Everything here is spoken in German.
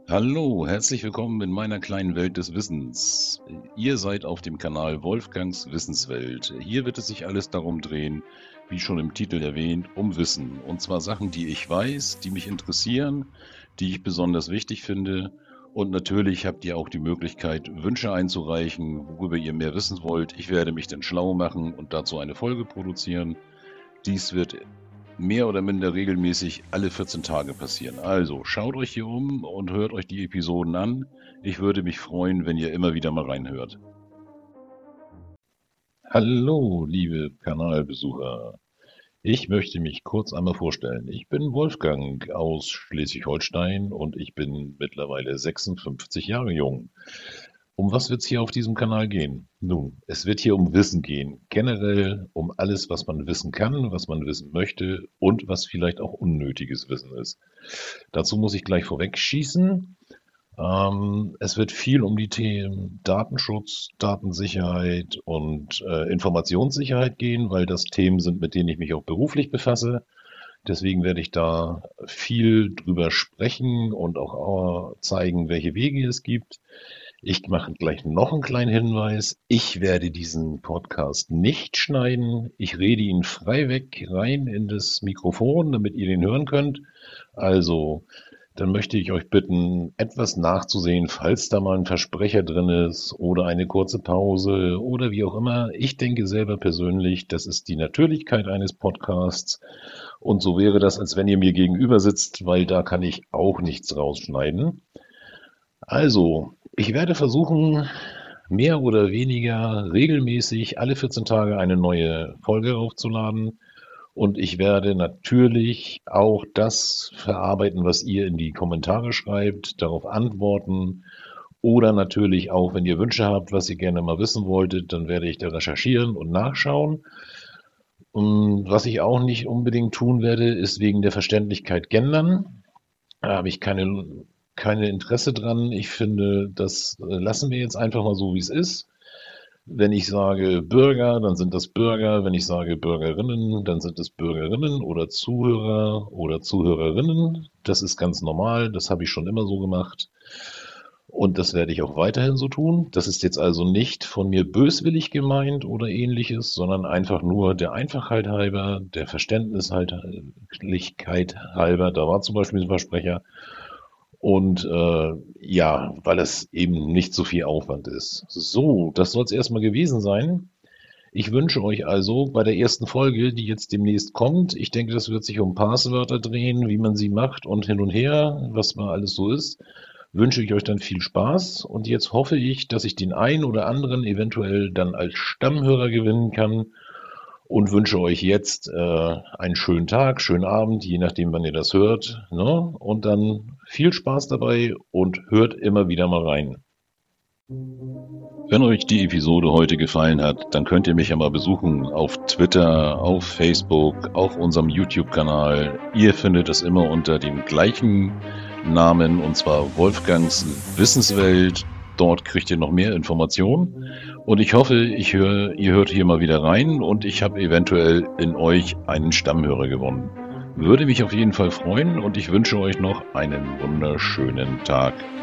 Hallo, herzlich willkommen in meiner kleinen Welt des Wissens. Ihr seid auf dem Kanal Wolfgangs Wissenswelt. Hier wird es sich alles darum drehen, wie schon im Titel erwähnt, um Wissen. Und zwar Sachen, die ich weiß, die mich interessieren, die ich besonders wichtig finde. Und natürlich habt ihr auch die Möglichkeit, Wünsche einzureichen, worüber ihr mehr wissen wollt. Ich werde mich dann schlau machen und dazu eine Folge produzieren. Dies wird mehr oder minder regelmäßig alle 14 Tage passieren. Also schaut euch hier um und hört euch die Episoden an. Ich würde mich freuen, wenn ihr immer wieder mal reinhört. Hallo, liebe Kanalbesucher. Ich möchte mich kurz einmal vorstellen. Ich bin Wolfgang aus Schleswig-Holstein und ich bin mittlerweile 56 Jahre jung. Um was wird es hier auf diesem Kanal gehen? Nun, es wird hier um Wissen gehen. Generell um alles, was man wissen kann, was man wissen möchte und was vielleicht auch unnötiges Wissen ist. Dazu muss ich gleich vorweg schießen. Es wird viel um die Themen Datenschutz, Datensicherheit und Informationssicherheit gehen, weil das Themen sind, mit denen ich mich auch beruflich befasse. Deswegen werde ich da viel drüber sprechen und auch zeigen, welche Wege es gibt. Ich mache gleich noch einen kleinen Hinweis. Ich werde diesen Podcast nicht schneiden. Ich rede ihn frei weg rein in das Mikrofon, damit ihr den hören könnt. Also, dann möchte ich euch bitten, etwas nachzusehen, falls da mal ein Versprecher drin ist oder eine kurze Pause oder wie auch immer. Ich denke selber persönlich, das ist die Natürlichkeit eines Podcasts. Und so wäre das, als wenn ihr mir gegenüber sitzt, weil da kann ich auch nichts rausschneiden. Also, ich werde versuchen, mehr oder weniger regelmäßig alle 14 Tage eine neue Folge aufzuladen. Und ich werde natürlich auch das verarbeiten, was ihr in die Kommentare schreibt, darauf antworten. Oder natürlich auch, wenn ihr Wünsche habt, was ihr gerne mal wissen wolltet, dann werde ich da recherchieren und nachschauen. Und was ich auch nicht unbedingt tun werde, ist wegen der Verständlichkeit gendern. Da habe ich keine Interesse dran. Ich finde, das lassen wir jetzt einfach mal so, wie es ist. Wenn ich sage Bürger, dann sind das Bürger. Wenn ich sage Bürgerinnen, dann sind es Bürgerinnen oder Zuhörer oder Zuhörerinnen. Das ist ganz normal. Das habe ich schon immer so gemacht. Und das werde ich auch weiterhin so tun. Das ist jetzt also nicht von mir böswillig gemeint oder ähnliches, sondern einfach nur der Einfachheit halber, der Verständnislichkeit halber. Da war zum Beispiel ein Versprecher. Und ja, weil es eben nicht so viel Aufwand ist. So, das soll es erstmal gewesen sein. Ich wünsche euch also bei der ersten Folge, die jetzt demnächst kommt, ich denke, das wird sich um Passwörter drehen, wie man sie macht und hin und her, was mal alles so ist, wünsche ich euch dann viel Spaß. Und jetzt hoffe ich, dass ich den einen oder anderen eventuell dann als Stammhörer gewinnen kann und wünsche euch jetzt einen schönen Tag, schönen Abend, je nachdem, wann ihr das hört. Ne? Und dann viel Spaß dabei und hört immer wieder mal rein. Wenn euch die Episode heute gefallen hat, dann könnt ihr mich ja mal besuchen auf Twitter, auf Facebook, auf unserem YouTube-Kanal. Ihr findet es immer unter dem gleichen Namen, und zwar Wolfgangs Wissenswelt. Dort kriegt ihr noch mehr Informationen. Und ich hoffe, ihr hört hier mal wieder rein und ich habe eventuell in euch einen Stammhörer gewonnen. Würde mich auf jeden Fall freuen und ich wünsche euch noch einen wunderschönen Tag.